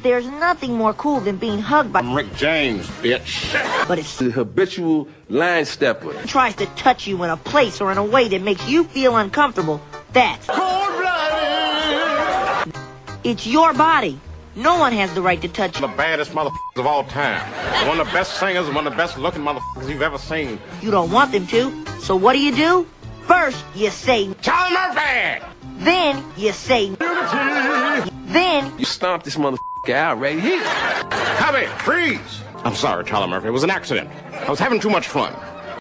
There's nothing more cool than being hugged by... I'm Rick James, bitch. But it's the habitual line stepper. Tries to touch you in a place or in a way that makes you feel uncomfortable. That's cold-blooded. It's your body. No one has the right to touch you. The baddest motherfuckers of all time. One of the best singers and one of the best looking motherfuckers you've ever seen. You don't want them to, so what do? First, you say... Charlie Murphy! Then, you say... Unity! Then... You stomp this motherfucker out right here. Cubby, freeze! I'm sorry, Charlie Murphy. It was an accident. I was having too much fun.